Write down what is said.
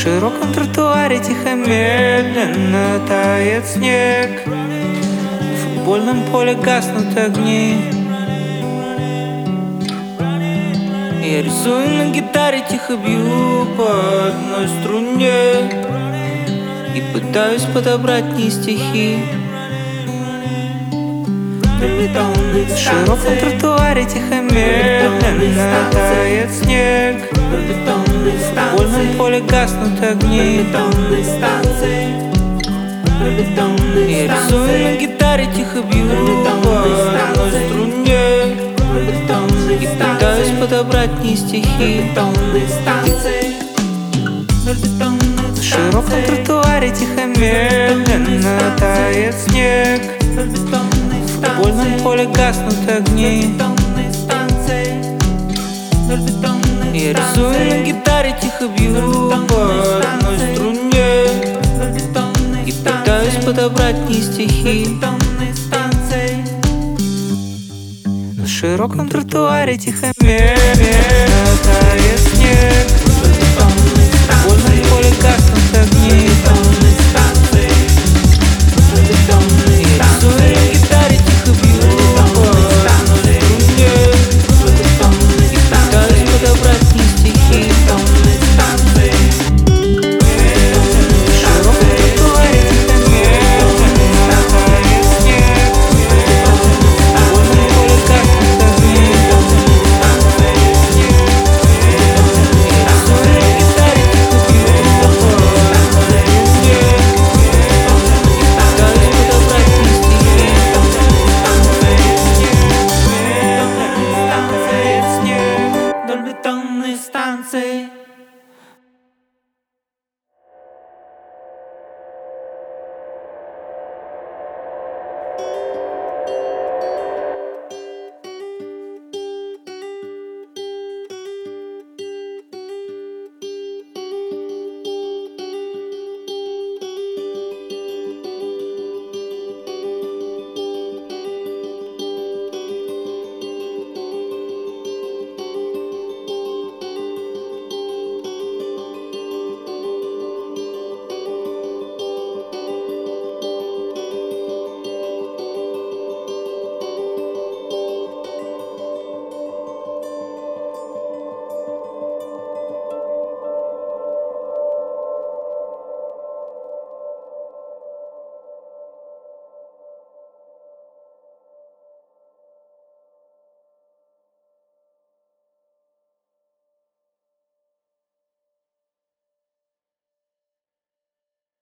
широком тротуаре тихо, медленно тает снег. На футбольном поле гаснут огни. Я рисую на гитаре, тихо бью по одной струне и пытаюсь подобрать не стихи. На широком тротуаре тихо, медленно тает снег. В футбольном поле гаснут огни. Я рисую на гитаре, тихо бью по одной струне и пытаюсь подобрать не стихи. На широком тротуаре тихо, медленно тает снег. В футбольном поле гаснут огни. Я рисую на гитаре, тихо бью по одной струне и пытаюсь подобрать не стихи. На широком тротуаре тихо, медленно тает снег. В футбольном поле гаснут огни. Я рисую на гитаре, тихо бью по одной струне и пытаюсь подобрать не стихи. Станции.